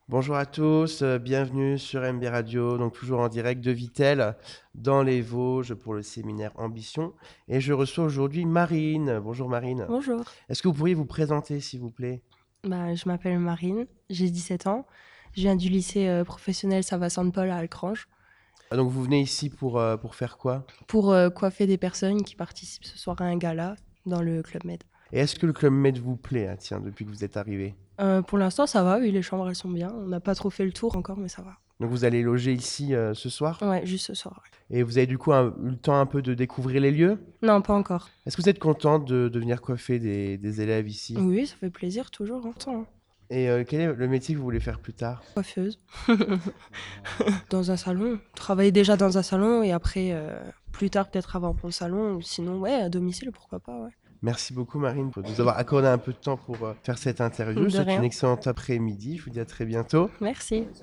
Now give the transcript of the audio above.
Bonjour à tous, bienvenue sur MB Radio, donc toujours en direct de Vittel, dans les Vosges, pour le séminaire Ambition. Et je reçois aujourd'hui Marine. Bonjour Marine. Bonjour. Est-ce que vous pourriez vous présenter, s'il vous plaît? Je m'appelle Marine, j'ai 17 ans. Je viens du lycée professionnel Sava-Saint-Paul à Alcrange Ah, donc vous venez ici pour faire quoi? pour coiffer des personnes qui participent ce soir à un gala dans le Club Med. Et est-ce que le Club Med vous plaît, hein, tiens, depuis que vous êtes arrivé? Pour l'instant, ça va, oui, les chambres elles sont bien. On n'a pas trop fait le tour encore, mais ça va. Donc vous allez loger ici ce soir? Ouais, juste ce soir. Et vous avez du coup eu le temps un peu de découvrir les lieux? Non, pas encore. Est-ce que vous êtes contente de venir coiffer des élèves ici? Oui, ça fait plaisir toujours. Hein. Et quel est le métier que vous voulez faire plus tard? Coiffeuse. Dans un salon. Travailler déjà dans un salon et après, plus tard, peut-être avant pour le salon. Ou sinon, ouais, à domicile, pourquoi pas, ouais. Merci beaucoup Marine pour nous avoir accordé un peu de temps pour faire cette interview. Je vous De souhaite une rien. excellente après-midi. Je vous dis à très bientôt. Merci.